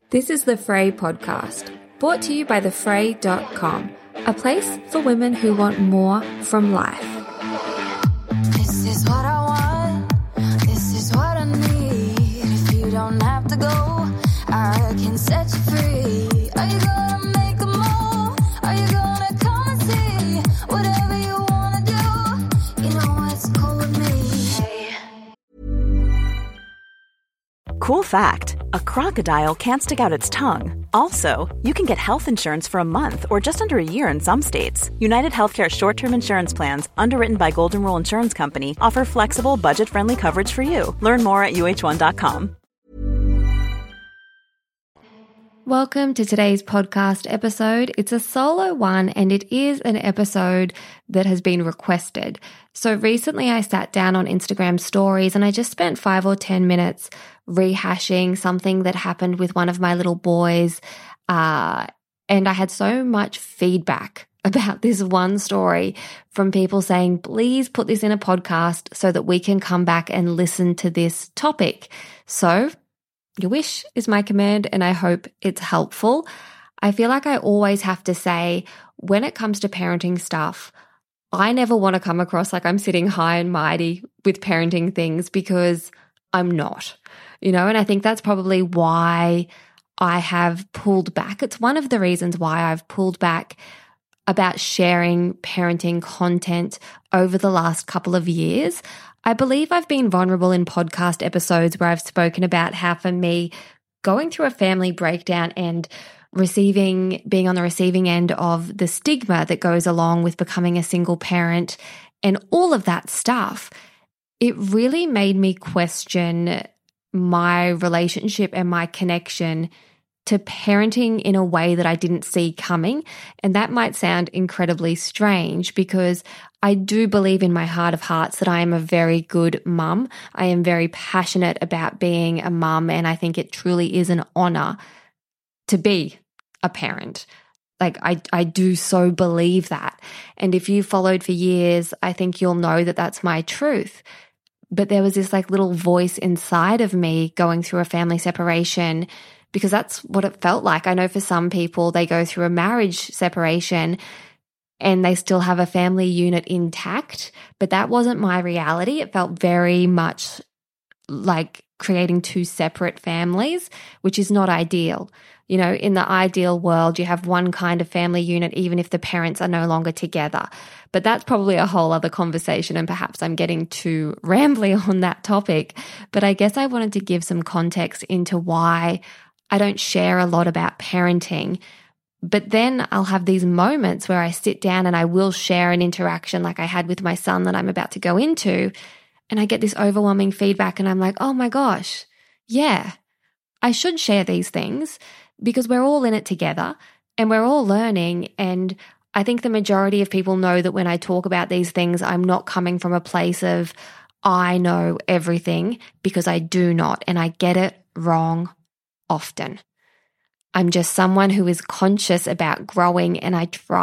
This is the Frey podcast, brought to you by thefrey.com, a place for women who want more from life. This is what I want, this is what I need. If you don't have to go, I can set you free. Are you gonna make a move? Are you gonna come and see? Whatever you wanna do, you know it's cool with me. Cool fact, a crocodile can't stick out its tongue. Also, you can get health insurance for a month or just under a year in some states. United Healthcare short-term insurance plans, underwritten by Golden Rule Insurance Company, offer flexible, budget-friendly coverage for you. Learn more at uh1.com. Welcome to today's podcast episode. It's a solo one, and it is an episode that has been requested. So recently I sat down on Instagram stories and I just spent 5 or 10 minutes rehashing something that happened with one of my little boys. And I had so much feedback about this one story from people saying, please put this in a podcast so that we can come back and listen to this topic. So your wish is my command, and I hope it's helpful. I feel like I always have to say, when it comes to parenting stuff, I never want to come across like I'm sitting high and mighty with parenting things, because I'm not, and I think that's probably why I have pulled back. It's one of the reasons why I've pulled back about sharing parenting content over the last couple of years. I believe I've been vulnerable in podcast episodes where I've spoken about how, for me, going through a family breakdown and being on the receiving end of the stigma that goes along with becoming a single parent and all of that stuff, it really made me question my relationship and my connection to parenting in a way that I didn't see coming. And that might sound incredibly strange, because I do believe in my heart of hearts that I am a very good mum. I am very passionate about being a mum, and I think it truly is an honor to be a parent. Like, I do so believe that. And if you followed for years, I think you'll know that that's my truth. But there was this little voice inside of me going through a family separation, because that's what it felt like. I know for some people, they go through a marriage separation and they still have a family unit intact, but that wasn't my reality. It felt very much like creating two separate families, which is not ideal. In the ideal world, you have one kind of family unit, even if the parents are no longer together. But that's probably a whole other conversation, and perhaps I'm getting too rambly on that topic. But I guess I wanted to give some context into why I don't share a lot about parenting. But then I'll have these moments where I sit down and I will share an interaction like I had with my son that I'm about to go into, and I get this overwhelming feedback, and I'm like, oh my gosh, yeah, I should share these things, because we're all in it together and we're all learning. And I think the majority of people know that when I talk about these things, I'm not coming from a place of I know everything, because I do not, and I get it wrong often. I'm just someone who is conscious about growing, and I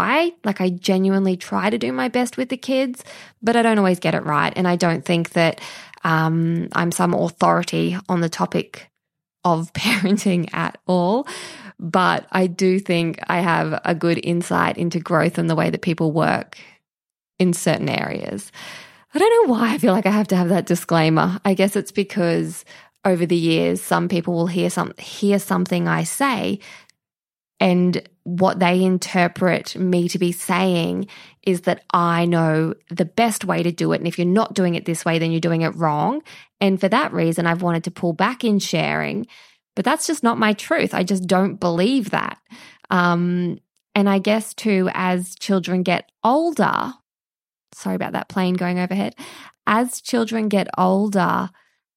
genuinely try to do my best with the kids, but I don't always get it right. And I don't think that I'm some authority on the topic of parenting at all, but I do think I have a good insight into growth and the way that people work in certain areas. I don't know why I feel like I have to have that disclaimer. I guess it's because over the years, some people will hear something I say, and what they interpret me to be saying is that I know the best way to do it, and if you're not doing it this way, then you're doing it wrong. And for that reason, I've wanted to pull back in sharing, but that's just not my truth. I just don't believe that. And I guess too, as children get older, sorry about that plane going overhead, as children get older,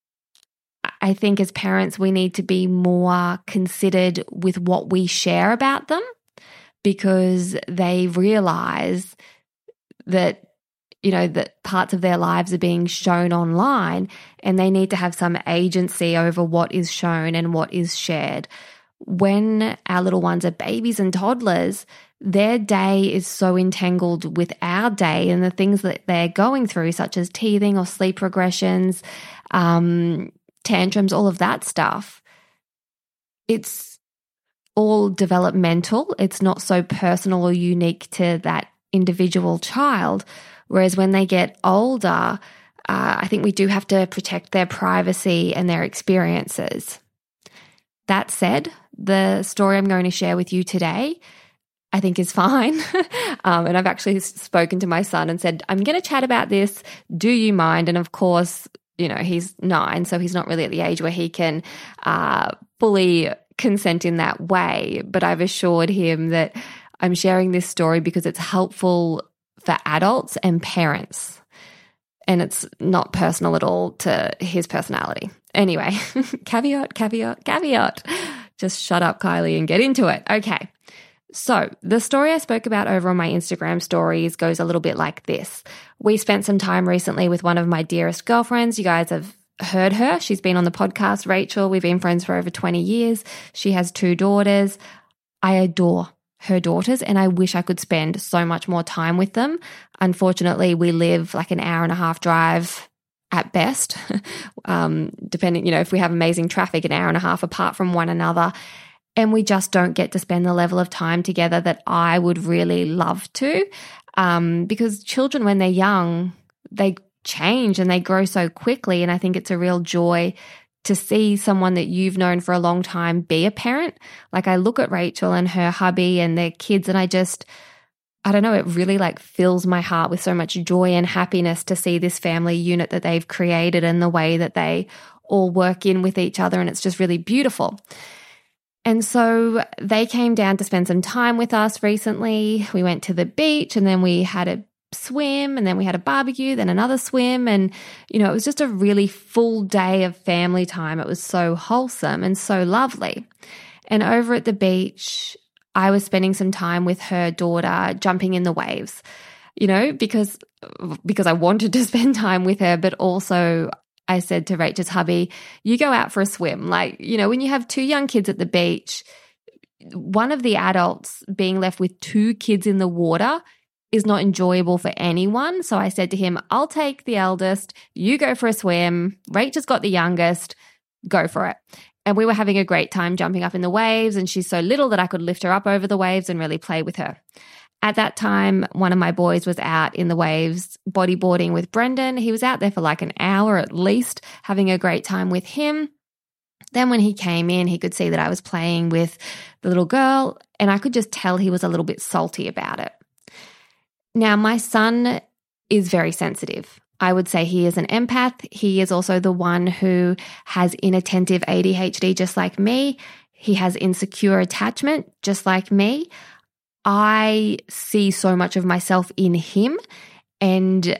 I think as parents, we need to be more considered with what we share about them, because they realize that, that parts of their lives are being shown online, and they need to have some agency over what is shown and what is shared. When our little ones are babies and toddlers, their day is so entangled with our day and the things that they're going through, such as teething or sleep regressions, tantrums, all of that stuff. It's all developmental. It's not so personal or unique to that individual child. Whereas when they get older, I think we do have to protect their privacy and their experiences. That said, the story I'm going to share with you today, I think is fine. And I've actually spoken to my son and said, I'm going to chat about this. Do you mind? And of course, he's 9, so he's not really at the age where he can fully consent in that way. But I've assured him that I'm sharing this story because it's helpful for adults and parents. And it's not personal at all to his personality. Anyway, caveat. Just shut up, Kylie, and get into it. Okay. So the story I spoke about over on my Instagram stories goes a little bit like this. We spent some time recently with one of my dearest girlfriends. You guys have heard her. She's been on the podcast, Rachel. We've been friends for over 20 years. She has 2 daughters. I adore her daughters, and I wish I could spend so much more time with them. Unfortunately, we live like an hour and a half drive at best, depending, if we have amazing traffic, an hour and a half apart from one another. And we just don't get to spend the level of time together that I would really love to, because children, when they're young, they change and they grow so quickly. And I think it's a real joy to see someone that you've known for a long time be a parent. Like I look at Rachel and her hubby and their kids, and I don't know, it really like fills my heart with so much joy and happiness to see this family unit that they've created and the way that they all work in with each other. And it's just really beautiful. And so they came down to spend some time with us recently. We went to the beach, and then we had a swim, and then we had a barbecue, then another swim. And, it was just a really full day of family time. It was so wholesome and so lovely. And over at the beach, I was spending some time with her daughter jumping in the waves, because I wanted to spend time with her, but also I said to Rachel's hubby, you go out for a swim. Like, when you have 2 young kids at the beach, one of the adults being left with 2 kids in the water is not enjoyable for anyone. So I said to him, I'll take the eldest, you go for a swim. Rachel's got the youngest, go for it. And we were having a great time jumping up in the waves, and she's so little that I could lift her up over the waves and really play with her. At that time, one of my boys was out in the waves bodyboarding with Brendan. He was out there for like an hour at least, having a great time with him. Then when he came in, he could see that I was playing with the little girl, and I could just tell he was a little bit salty about it. Now, my son is very sensitive. I would say he is an empath. He is also the one who has inattentive ADHD just like me. He has insecure attachment just like me. I see so much of myself in him, and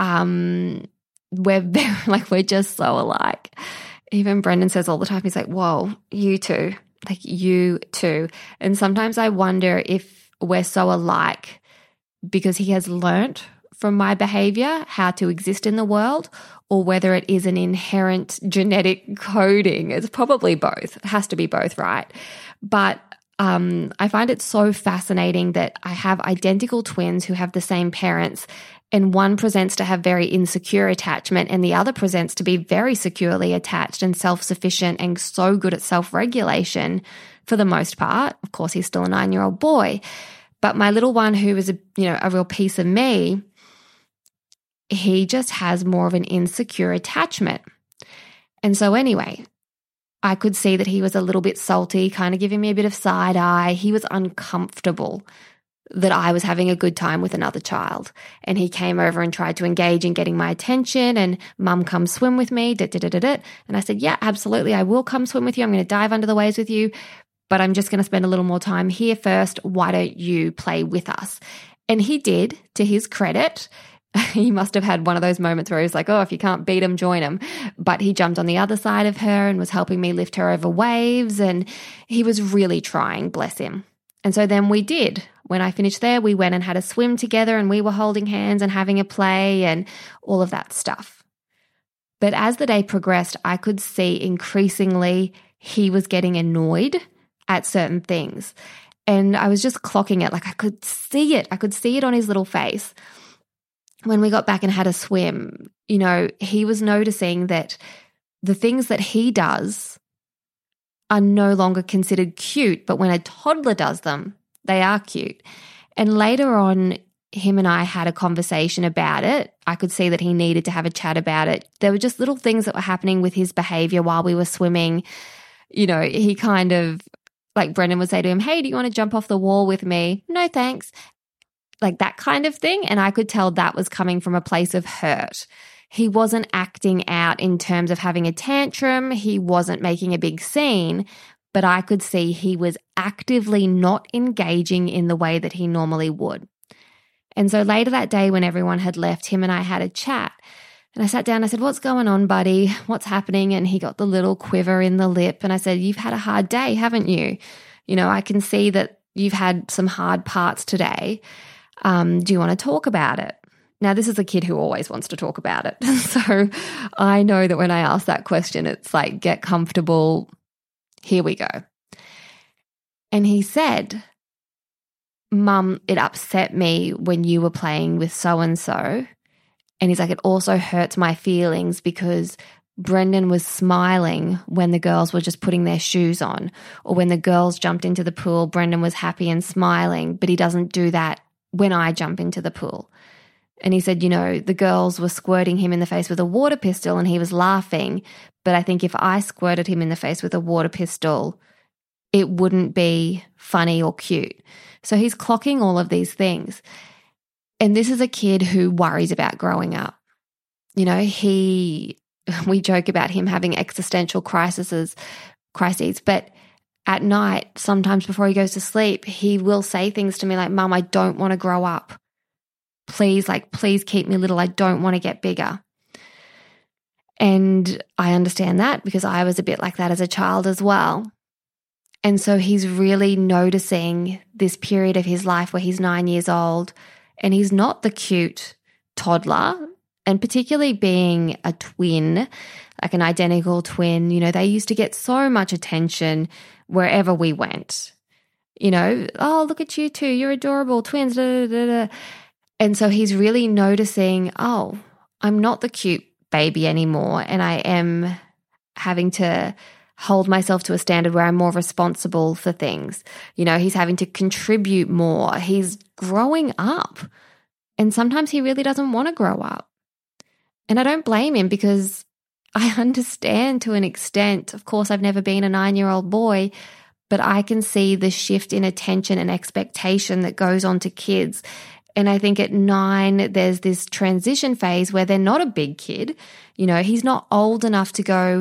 we're just so alike. Even Brendan says all the time, he's like, whoa, you too, like you too. And sometimes I wonder if we're so alike because he has learnt from my behavior how to exist in the world, or whether it is an inherent genetic coding. It's probably both. It has to be both, right? But I find it so fascinating that I have identical twins who have the same parents, and one presents to have very insecure attachment and the other presents to be very securely attached and self-sufficient and so good at self-regulation for the most part. Of course, he's still a 9-year-old boy. But my little one, who is a real piece of me, he just has more of an insecure attachment. And so anyway, I could see that he was a little bit salty, kind of giving me a bit of side eye. He was uncomfortable that I was having a good time with another child. And he came over and tried to engage in getting my attention, and mum, come swim with me, And I said, yeah, absolutely. I will come swim with you. I'm going to dive under the waves with you, but I'm just going to spend a little more time here first. Why don't you play with us? And he did, to his credit. He must have had one of those moments where he was like, oh, if you can't beat him, join him. But he jumped on the other side of her and was helping me lift her over waves. And he was really trying, bless him. And so then we did. When I finished there, we went and had a swim together, and we were holding hands and having a play and all of that stuff. But as the day progressed, I could see increasingly he was getting annoyed at certain things. And I was just clocking it. Like I could see it. I could see it on his little face. When we got back and had a swim, he was noticing that the things that he does are no longer considered cute, but when a toddler does them, they are cute. And later on, him and I had a conversation about it. I could see that he needed to have a chat about it. There were just little things that were happening with his behavior while we were swimming. You know, he kind of, like Brendan would say to him, hey, do you want to jump off the wall with me? No, thanks. Like that kind of thing. And I could tell that was coming from a place of hurt. He wasn't acting out in terms of having a tantrum. He wasn't making a big scene, but I could see he was actively not engaging in the way that he normally would. And so later that day when everyone had left, him and I had a chat. And I sat down, I said, what's going on, buddy? What's happening? And he got the little quiver in the lip. And I said, you've had a hard day, haven't you? You know, I can see that you've had some hard parts today. Do you want to talk about it? Now, this is a kid who always wants to talk about it. So I know that when I ask that question, it's like, get comfortable. Here we go. And he said, Mum, it upset me when you were playing with so-and-so. And he's like, it also hurts my feelings because Brendan was smiling when the girls were just putting their shoes on, or when the girls jumped into the pool, Brendan was happy and smiling, but he doesn't do that when I jump into the pool. And he said, you know, the girls were squirting him in the face with a water pistol and he was laughing, but I think if I squirted him in the face with a water pistol, it wouldn't be funny or cute. So he's clocking all of these things. And this is a kid who worries about growing up. You know, we joke about him having existential crises, but at night, sometimes before he goes to sleep, he will say things to me like, Mum, I don't want to grow up. Please keep me little. I don't want to get bigger. And I understand that because I was a bit like that as a child as well. And so he's really noticing this period of his life where he's 9 years old and he's not the cute toddler, and particularly being a twin, like an identical twin, you know, they used to get so much attention wherever we went. You know, oh, look at you two, you're adorable, twins, da, da, da, da. And so he's really noticing, oh, I'm not the cute baby anymore, and I am having to hold myself to a standard where I'm more responsible for things. You know, he's having to contribute more. He's growing up. And sometimes he really doesn't want to grow up. And I don't blame him because I understand to an extent. Of course, I've never been a 9-year-old boy, but I can see the shift in attention and expectation that goes on to kids. And I think at 9, there's this transition phase where they're not a big kid. You know, he's not old enough to go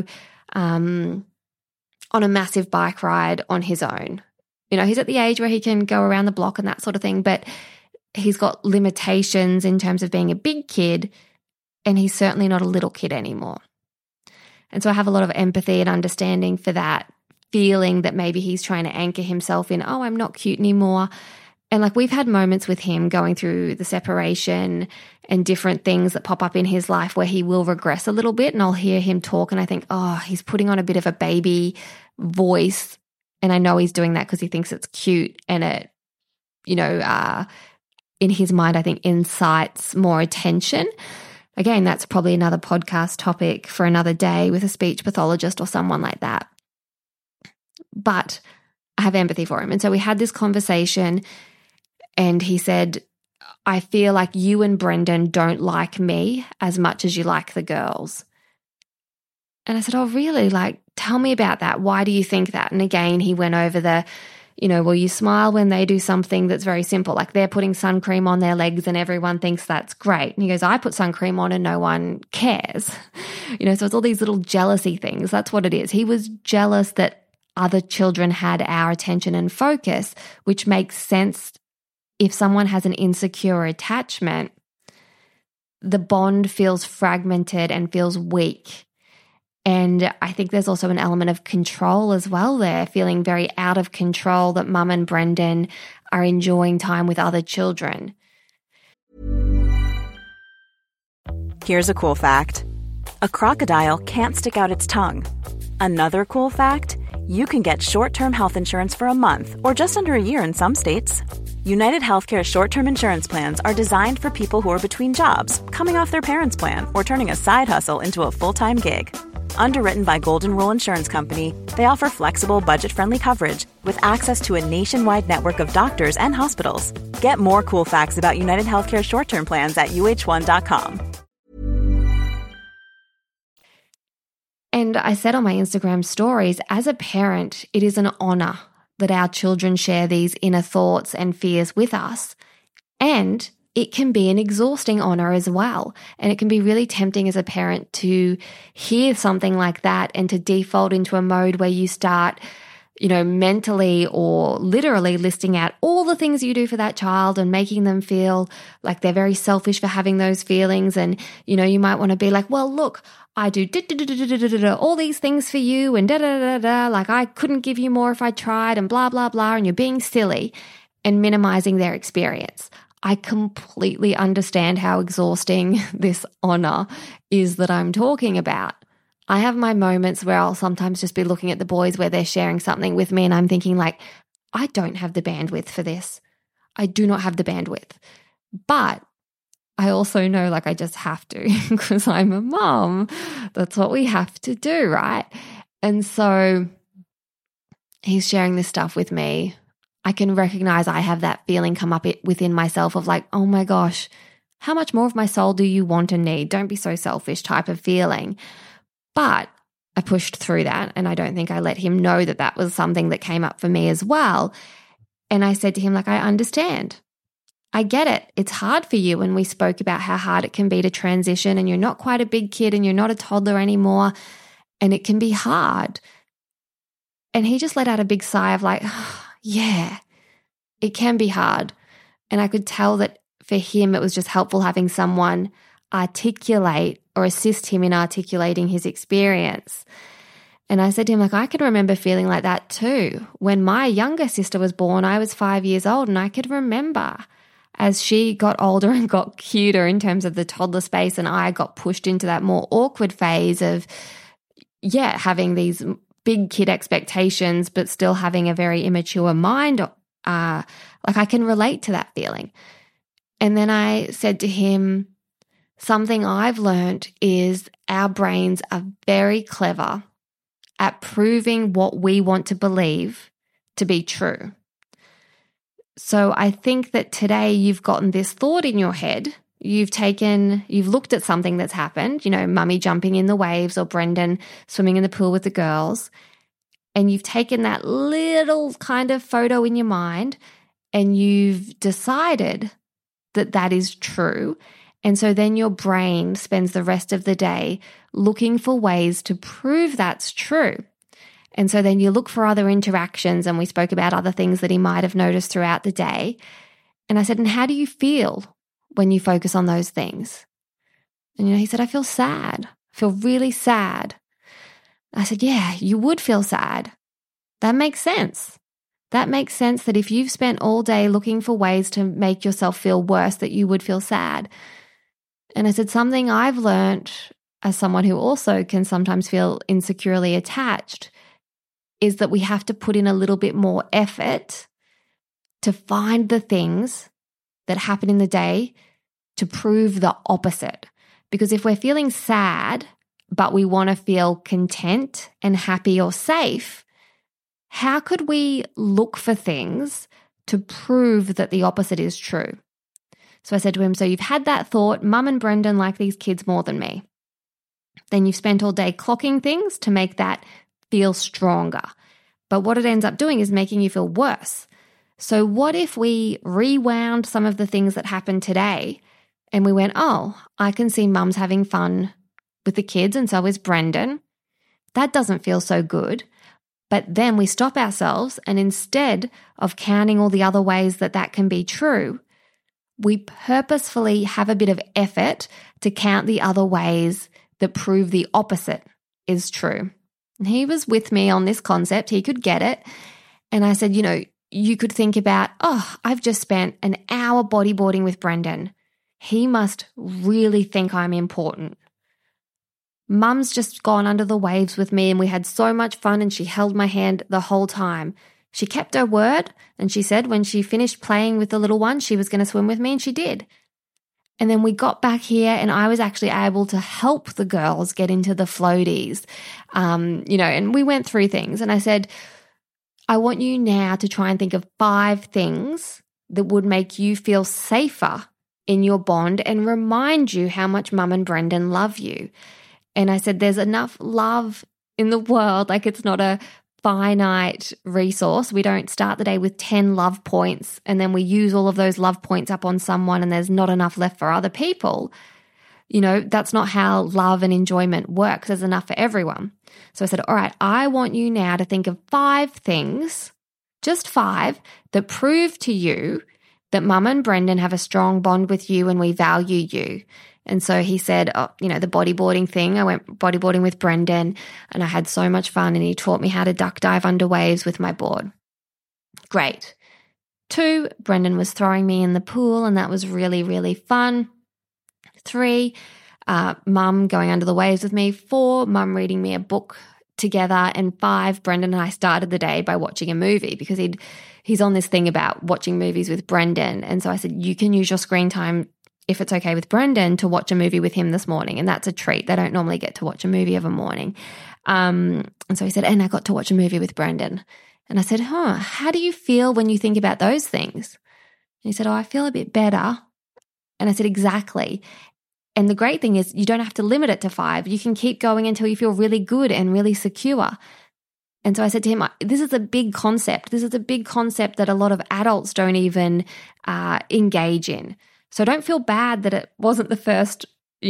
on a massive bike ride on his own. You know, he's at the age where he can go around the block and that sort of thing, but he's got limitations in terms of being a big kid, and he's certainly not a little kid anymore. And so I have a lot of empathy and understanding for that, feeling that maybe he's trying to anchor himself in, oh, I'm not cute anymore. And like we've had moments with him going through the separation and different things that pop up in his life where he will regress a little bit, and I'll hear him talk and I think, oh, he's putting on a bit of a baby voice. And I know he's doing that because he thinks it's cute, and it, you know, in his mind, I think incites more attention. Again, that's probably another podcast topic for another day with a speech pathologist or someone like that. But I have empathy for him. And so we had this conversation, and he said, I feel like you and Brendan don't like me as much as you like the girls. And I said, oh, really? Like, tell me about that. Why do you think that? And again, he went over the, you know, well, you smile when they do something that's very simple, like they're putting sun cream on their legs and everyone thinks that's great. And he goes, I put sun cream on and no one cares. You know, so it's all these little jealousy things. That's what it is. He was jealous that other children had our attention and focus, which makes sense. If someone has an insecure attachment, the bond feels fragmented and feels weak. And I think there's also an element of control as well there, feeling very out of control that Mum and Brendan are enjoying time with other children. Here's a cool fact. A crocodile can't stick out its tongue. Another cool fact, you can get short-term health insurance for a month or just under a year in some states. United Healthcare short-term insurance plans are designed for people who are between jobs, coming off their parents' plan, or turning a side hustle into a full-time gig. Underwritten by Golden Rule Insurance Company, they offer flexible, budget-friendly coverage with access to a nationwide network of doctors and hospitals. Get more cool facts about United Healthcare short-term plans at uh1.com. And I said on my Instagram stories, as a parent, it is an honor that our children share these inner thoughts and fears with us. And it can be an exhausting honor as well. And it can be really tempting as a parent to hear something like that and to default into a mode where you start, mentally or literally listing out all the things you do for that child and making them feel like they're very selfish for having those feelings. And, you might want to be like, well, look, I do all these things for you and like I couldn't give you more if I tried and blah, blah, blah. And you're being silly and minimizing their experience. I completely understand how exhausting this honor is that I'm talking about. I have my moments where I'll sometimes just be looking at the boys where they're sharing something with me and I'm thinking like, I don't have the bandwidth for this. I do not have the bandwidth. But I also know like I just have to because I'm a mom. That's what we have to do, right? And so he's sharing this stuff with me. I can recognize I have that feeling come up within myself of like, oh my gosh, how much more of my soul do you want and need? Don't be so selfish type of feeling. But I pushed through that and I don't think I let him know that that was something that came up for me as well. And I said to him, like, I understand. I get it. It's hard for you. And we spoke about how hard it can be to transition and you're not quite a big kid and you're not a toddler anymore and it can be hard. And he just let out a big sigh of like, yeah, it can be hard. And I could tell that for him, it was just helpful having someone articulate or assist him in articulating his experience. And I said to him, like, I can remember feeling like that too. When my younger sister was born, I was 5 years old and I could remember as she got older and got cuter in terms of the toddler space and I got pushed into that more awkward phase of, having these big kid expectations, but still having a very immature mind. Like I can relate to that feeling. And then I said to him, something I've learned is our brains are very clever at proving what we want to believe to be true. So I think that today you've gotten this thought in your head. You've looked at something that's happened, mummy jumping in the waves or Brendan swimming in the pool with the girls. And you've taken that little kind of photo in your mind and you've decided that that is true. And so then your brain spends the rest of the day looking for ways to prove that's true. And so then you look for other interactions, and we spoke about other things that he might have noticed throughout the day. And I said, and how do you feel when you focus on those things? And he said, I feel sad. I feel really sad. I said, yeah, you would feel sad. That makes sense. That makes sense that if you've spent all day looking for ways to make yourself feel worse, that you would feel sad. And I said, something I've learned as someone who also can sometimes feel insecurely attached is that we have to put in a little bit more effort to find the things that happen in the day to prove the opposite. Because if we're feeling sad, but we want to feel content and happy or safe, how could we look for things to prove that the opposite is true? So I said to him, so you've had that thought, Mum and Brendan like these kids more than me. Then you've spent all day clocking things to make that feel stronger. But what it ends up doing is making you feel worse. So what if we rewound some of the things that happened today and we went, oh, I can see Mum's having fun with the kids and so is Brendan. That doesn't feel so good. But then we stop ourselves and instead of counting all the other ways that that can be true, we purposefully have a bit of effort to count the other ways that prove the opposite is true. And he was with me on this concept. He could get it. And I said, you could think about, I've just spent an hour bodyboarding with Brendan. He must really think I'm important. Mum's just gone under the waves with me and we had so much fun and she held my hand the whole time. She kept her word and she said when she finished playing with the little one, she was going to swim with me and she did. And then we got back here and I was actually able to help the girls get into the floaties, and we went through things. And I said, I want you now to try and think of 5 things that would make you feel safer in your bond and remind you how much Mum and Brendan love you. And I said, there's enough love in the world. Like, it's not a finite resource. We don't start the day with 10 love points and then we use all of those love points up on someone and there's not enough left for other people. That's not how love and enjoyment works. There's enough for everyone. So I said, all right, I want you now to think of 5 things, just 5, that prove to you that Mum and Brendan have a strong bond with you and we value you. And so he said, the bodyboarding thing. I went bodyboarding with Brendan and I had so much fun and he taught me how to duck dive under waves with my board. Great. 2, Brendan was throwing me in the pool and that was really, really fun. 3, Mum going under the waves with me. 4, Mum reading me a book together. And 5, Brendan and I started the day by watching a movie because he's on this thing about watching movies with Brendan. And so I said, you can use your screen time, if it's okay with Brendan, to watch a movie with him this morning. And that's a treat. They don't normally get to watch a movie of a morning. And so he said, and I got to watch a movie with Brendan. And I said, how do you feel when you think about those things? And he said, I feel a bit better. And I said, exactly. And the great thing is you don't have to limit it to 5. You can keep going until you feel really good and really secure. And so I said to him, this is a big concept. This is a big concept that a lot of adults don't even engage in. So don't feel bad that it wasn't the first,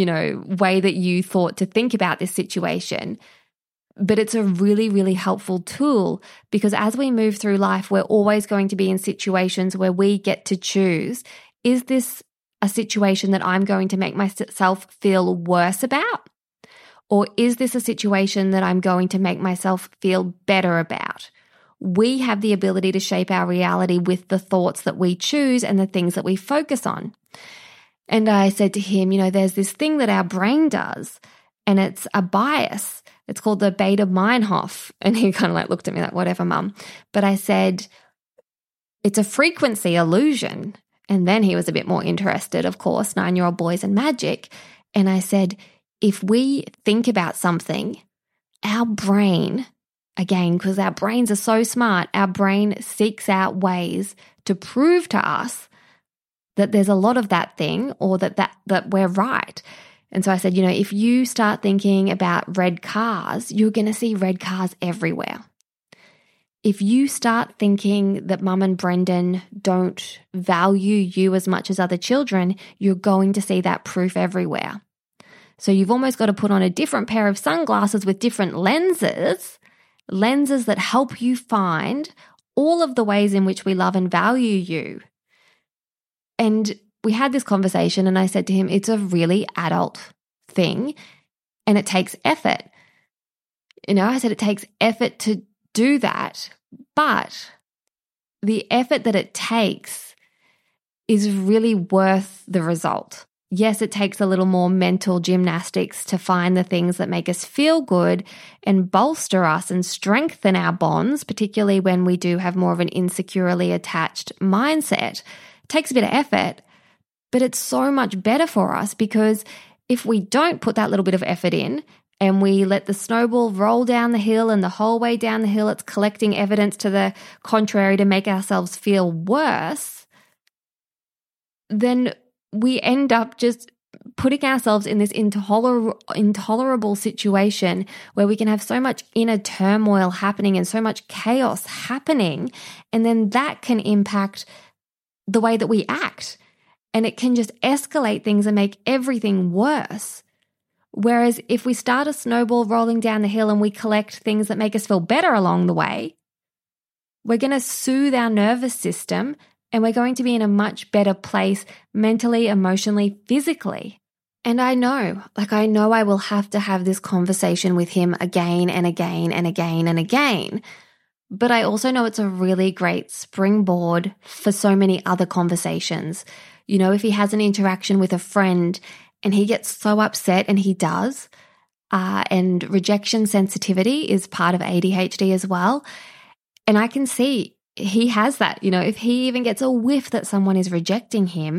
way that you thought to think about this situation. But it's a really, really helpful tool because as we move through life, we're always going to be in situations where we get to choose, is this a situation that I'm going to make myself feel worse about? Or is this a situation that I'm going to make myself feel better about? We have the ability to shape our reality with the thoughts that we choose and the things that we focus on. And I said to him, there's this thing that our brain does, and it's a bias. It's called the Baader-Meinhof. And he kind of looked at me like, whatever, Mum. But I said, it's a frequency illusion. And then he was a bit more interested, of course, 9-year-old boys and magic. And I said, if we think about something, our brain, again, because our brains are so smart, our brain seeks out ways to prove to us that there's a lot of that thing or that we're right. And so I said, if you start thinking about red cars, you're going to see red cars everywhere. If you start thinking that Mum and Brendan don't value you as much as other children, you're going to see that proof everywhere. So you've almost got to put on a different pair of sunglasses with different lenses that help you find all of the ways in which we love and value you. And we had this conversation and I said to him, it's a really adult thing and it takes effort. I said it takes effort to do that, but the effort that it takes is really worth the result. Yes, it takes a little more mental gymnastics to find the things that make us feel good and bolster us and strengthen our bonds, particularly when we do have more of an insecurely attached mindset. It takes a bit of effort, but it's so much better for us because if we don't put that little bit of effort in and we let the snowball roll down the hill and the whole way down the hill it's collecting evidence to the contrary to make ourselves feel worse, then we end up just putting ourselves in this intolerable situation where we can have so much inner turmoil happening and so much chaos happening, and then that can impact the way that we act. And it can just escalate things and make everything worse. Whereas if we start a snowball rolling down the hill and we collect things that make us feel better along the way, we're going to soothe our nervous system and we're going to be in a much better place mentally, emotionally, physically. And I know I will have to have this conversation with him again and again and again and again. But I also know it's a really great springboard for so many other conversations. If he has an interaction with a friend and he gets so upset, and he does, and rejection sensitivity is part of ADHD as well. And I can see he has that. If he even gets a whiff that someone is rejecting him,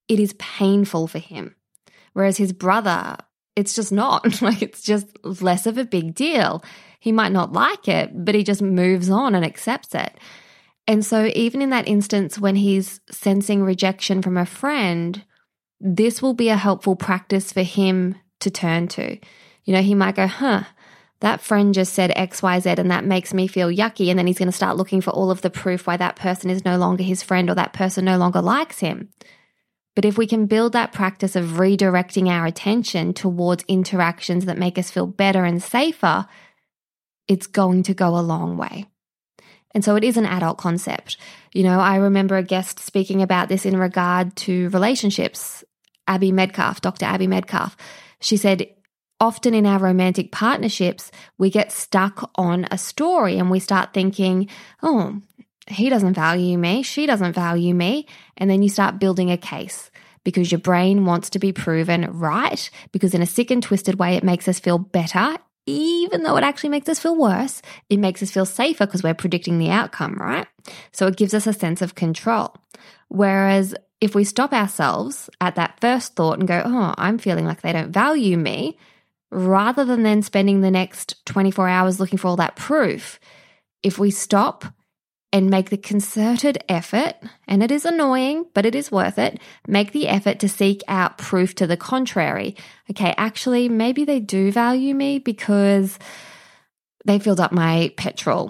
it is painful for him. Whereas his brother, it's just not. Like, it's just less of a big deal. He might not like it, but he just moves on and accepts it. And so even in that instance when he's sensing rejection from a friend, this will be a helpful practice for him to turn to. You know, he might go, that friend just said X, Y, Z, and that makes me feel yucky. And then he's going to start looking for all of the proof why that person is no longer his friend or that person no longer likes him. But if we can build that practice of redirecting our attention towards interactions that make us feel better and safer, it's going to go a long way. And so it is an adult concept. You know, I remember a guest speaking about this in regard to relationships, Abby Medcalf, Dr. Abby Medcalf. She said, often in our romantic partnerships, we get stuck on a story and we start thinking, oh, he doesn't value me, she doesn't value me. And then you start building a case because your brain wants to be proven right, because in a sick and twisted way, it makes us feel better. Even though it actually makes us feel worse, it makes us feel safer because we're predicting the outcome, right? So it gives us a sense of control. Whereas if we stop ourselves at that first thought and go, oh, I'm feeling like they don't value me, rather than then spending the next 24 hours looking for all that proof, if we stop and make the concerted effort, and it is annoying, but it is worth it, make the effort to seek out proof to the contrary. Okay, actually, maybe they do value me because they filled up my petrol.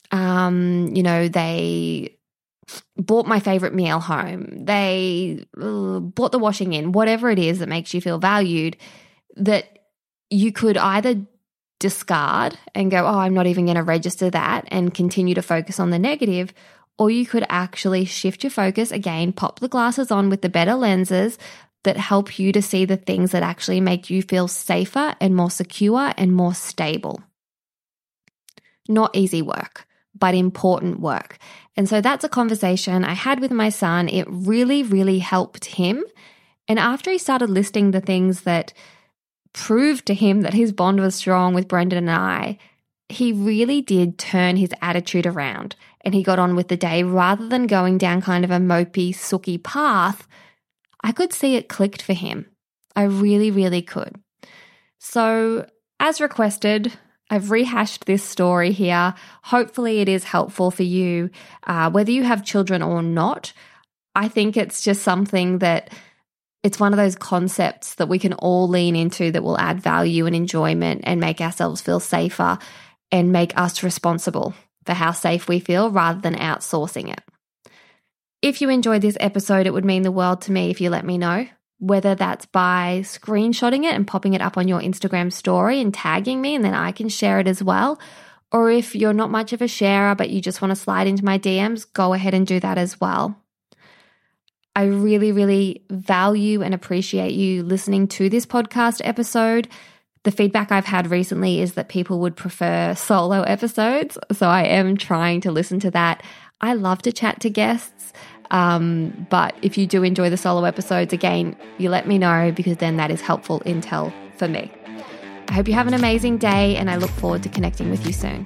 They bought my favorite meal home. They bought the washing in, whatever it is that makes you feel valued, that you could either discard and go, oh, I'm not even going to register that and continue to focus on the negative, or you could actually shift your focus again, pop the glasses on with the better lenses that help you to see the things that actually make you feel safer and more secure and more stable. Not easy work, but important work. And so that's a conversation I had with my son. It really, really helped him. And after he started listing the things that proved to him that his bond was strong with Brendan and I, he really did turn his attitude around and he got on with the day rather than going down kind of a mopey, sooky path. I could see it clicked for him. I really, really could. So as requested, I've rehashed this story here. Hopefully it is helpful for you, whether you have children or not. I think it's just something that it's one of those concepts that we can all lean into that will add value and enjoyment and make ourselves feel safer and make us responsible for how safe we feel rather than outsourcing it. If you enjoyed this episode, it would mean the world to me if you let me know, whether that's by screenshotting it and popping it up on your Instagram story and tagging me, and then I can share it as well. Or if you're not much of a sharer but you just want to slide into my DMs, go ahead and do that as well. I really, really value and appreciate you listening to this podcast episode. The feedback I've had recently is that people would prefer solo episodes, so I am trying to listen to that. I love to chat to guests, but if you do enjoy the solo episodes, again, you let me know because then that is helpful intel for me. I hope you have an amazing day and I look forward to connecting with you soon.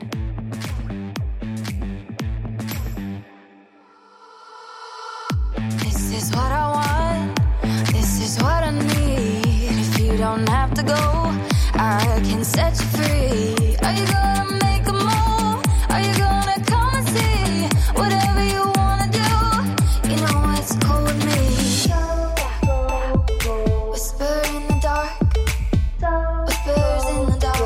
This is what I want, this is what I need. If you don't have to go, I can set you free. Are you gonna make a move? Are you gonna come and see? Whatever you wanna do, you know it's cool with me. Whisper in the dark, whispers in the dark.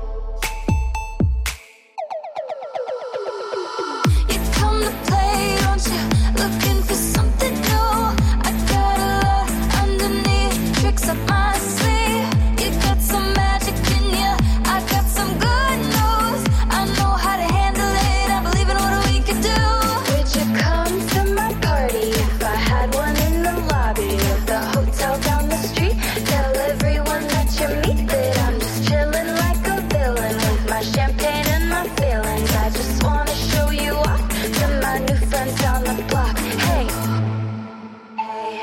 You come to play, don't you? Looking for something new. I got a lot underneath, tricks up my sleeve. You got some magic in you, I got some good news. I know how to handle it, I believe in what we can do. Would you come to my party if I had one in the lobby of the hotel down the street? Tell everyone that you meet that I'm just chilling like a villain with my champagne and my feelings. I just wanna show you off to my new friends down the block. Hey, hey.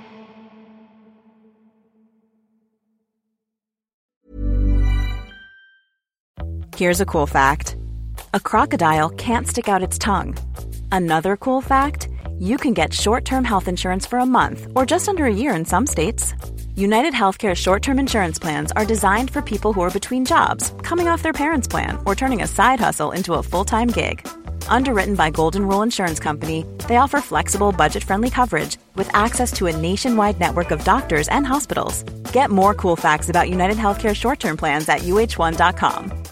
Here's a cool fact. A crocodile can't stick out its tongue. Another cool fact, you can get short-term health insurance for a month or just under a year in some states. United Healthcare short-term insurance plans are designed for people who are between jobs, coming off their parents' plan, or turning a side hustle into a full-time gig. Underwritten by Golden Rule Insurance Company, they offer flexible, budget-friendly coverage with access to a nationwide network of doctors and hospitals. Get more cool facts about United Healthcare short-term plans at uh1.com.